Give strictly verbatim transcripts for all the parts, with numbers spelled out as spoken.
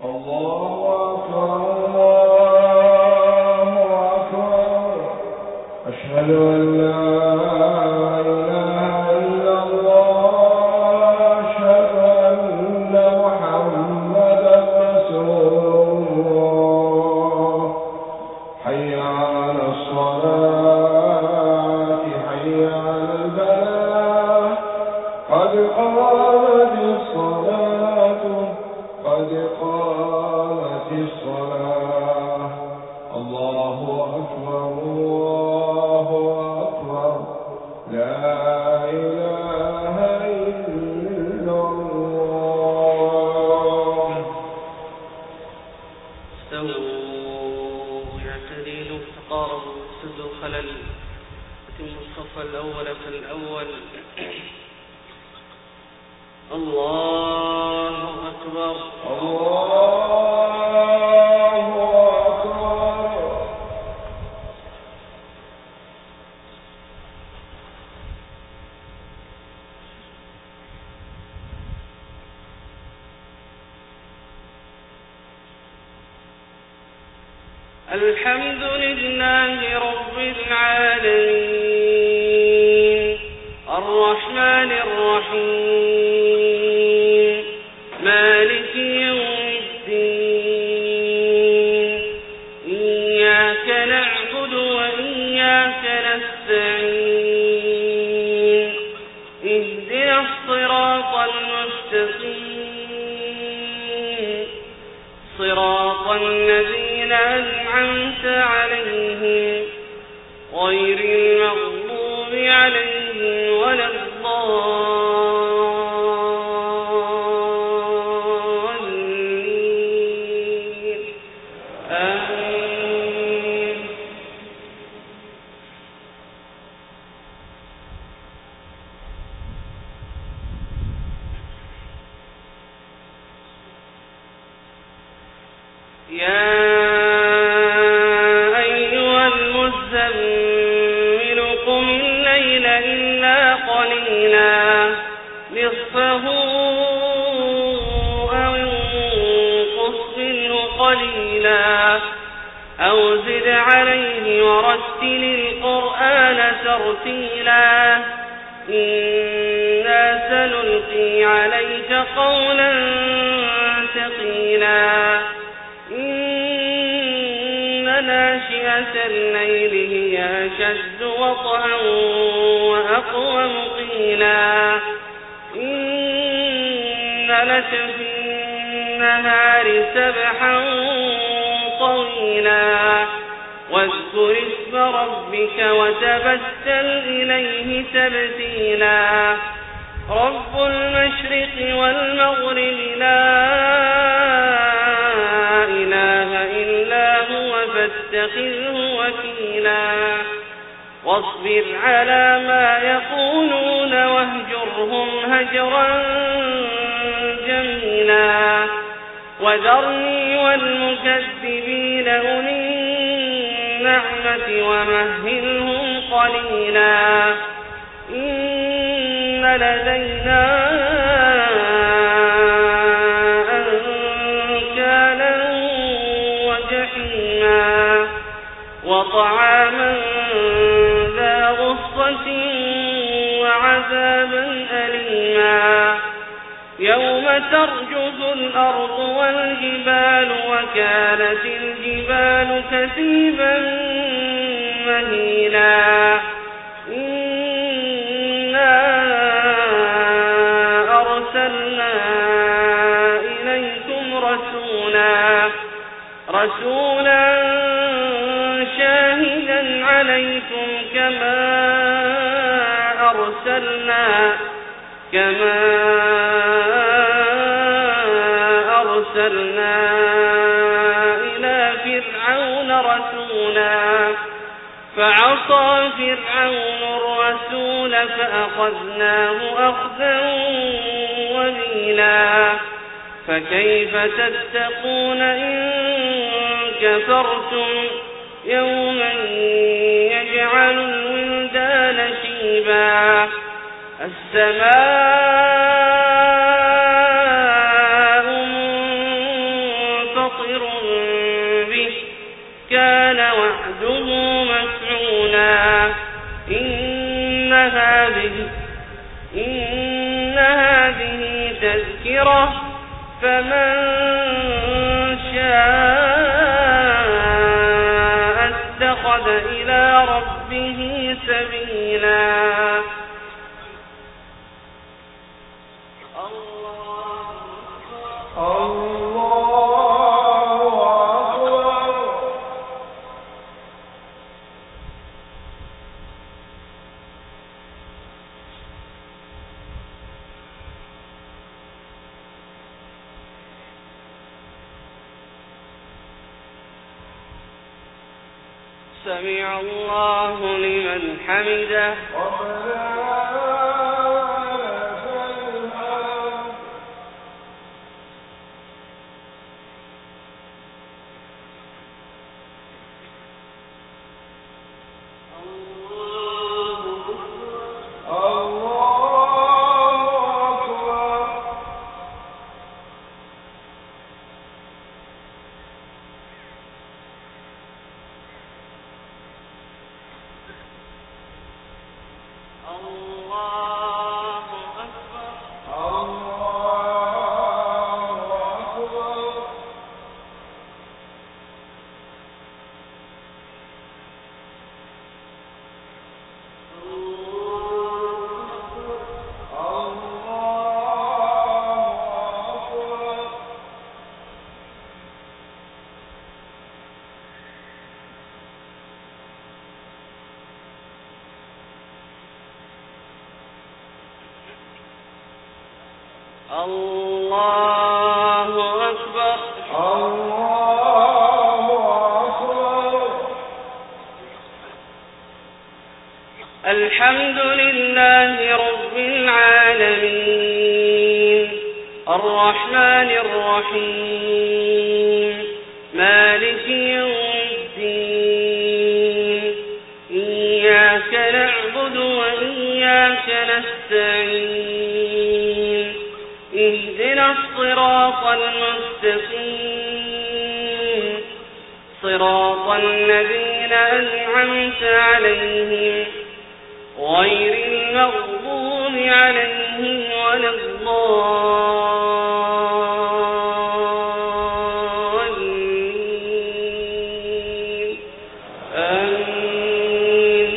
الحمد لله رب العالمين الرحمن الرحيم مالك يوم الدين إياك نعبد وإياك نستعين اهدنا الصراط المستقيم صراط الذين أنعمت عليهم غير المغضوب عليهم ولا الضالين آمين. يا نصفه أو انقص منه قليلا أو زد عليه ورتل القرآن ترتيلا إنا سنلقي عليك قولا ثقيلا إن ناشئة الليل هي أشد وطئا وأقوم قيلا إن لك في النهار سبحا طويلا واذكر اسم ربك وتبتل إليه تبتيلا رب المشرق والمغرب لا إله إلا هو فاتخذه وكيلا واصبر على ما يقولون واهجرهم هجرا جميلا وذرني والمكذبين أولي النعمة ومهلهم قليلا إن لدينا أنكالا وجحيما وطعاما وعذابا أليما يوم ترجف الأرض والجبال وكانت الجبال كثيبا مهيلا إنا أرسلنا إليكم رسولا رسولا شاهدا عليكم كما أرسلنا كما أرسلنا إلى فرعون رسولا فعصى فرعون الرسول فأخذناه أخذا وبيلا فكيف تتقون إن كفرتم يوما يجعل الولدان شيبا السماء خاطر به كان وعده مفعولا إن هذه, إن هذه تذكرة فمن شاء اتخذ إلى ربه سبيلا. سمع الله لمن حمده. الله أكبر. الله أكبر. الحمد لله رب العالمين الرحمن الرحيم مالك يوم الدين إياك نعبد وإياك نستعين اهدنا الصراط المستقيم صراط الذين أنعمت عليهم غير المغضوب عليهم ولا الضالين آمين.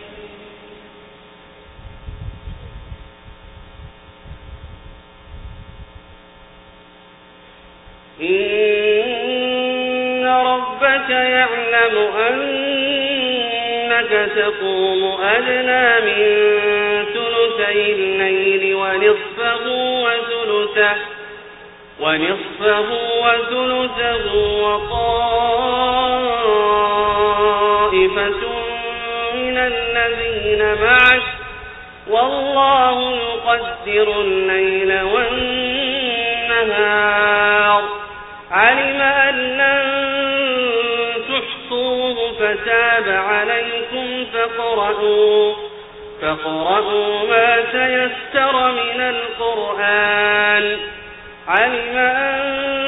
إن ربك يعلم أنك تقوم أدنى من ثلثي الليل ونصفه وثلثه ونصفه وثلثه وطائفة من الذين معك والله يقدر الليل والنهار علم أن لن تحصوه فتاب عليكم فاقرؤوا فاقرؤوا ما تيسر من القرآن علم أن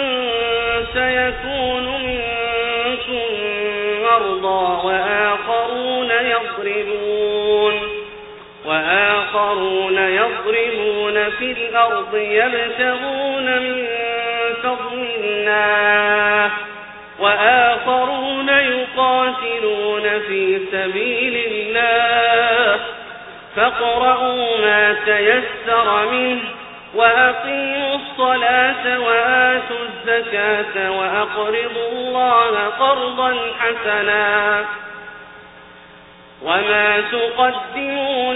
سيكون منكم مرضى وآخرون يضربون وآخرون يضربون في الأرض يبتغون من فضل الله وآخرون يقاتلون في سبيل الله فاقرؤوا ما تيسر منه وأقيموا الصلاة وآتوا الزكاة وأقرضوا الله قرضا حسنا وما تقدموا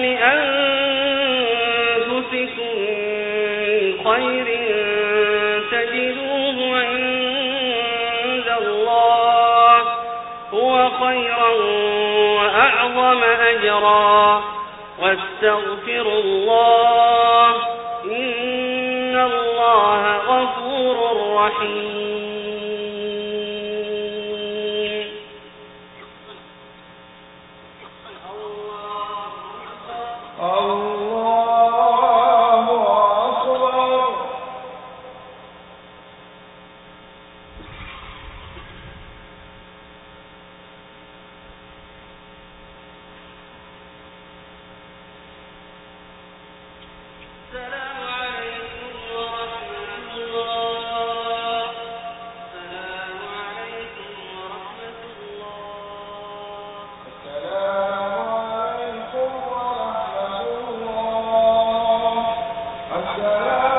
لأنفسكم من خير تجدوه عند الله هو خيرا وأعظم أجرا واستغفروا الله إن الله غفور رحيم. الله أكبر. السلام